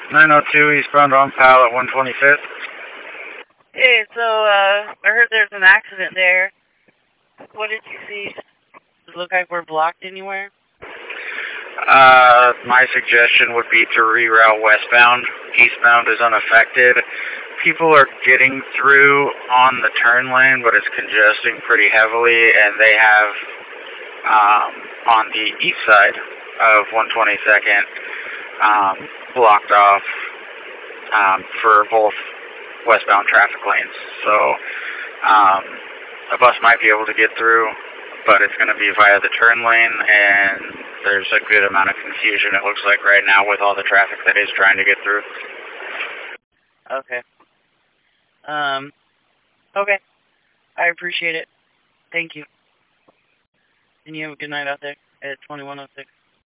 902 eastbound on Powell at 125th. Hey, so, I heard there's an accident there. What did you see? Does it look like we're blocked anywhere? My suggestion would be to reroute westbound. Eastbound is unaffected. People are getting through on the turn lane, but it's congesting pretty heavily, and they have, on the east side of 122nd, blocked off, for both westbound traffic lanes. So, a bus might be able to get through, but it's going to be via the turn lane, and there's a good amount of confusion, it looks like, right now with all the traffic that is trying to get through. Okay. Okay. I appreciate it. Thank you. And you have a good night out there at 2106.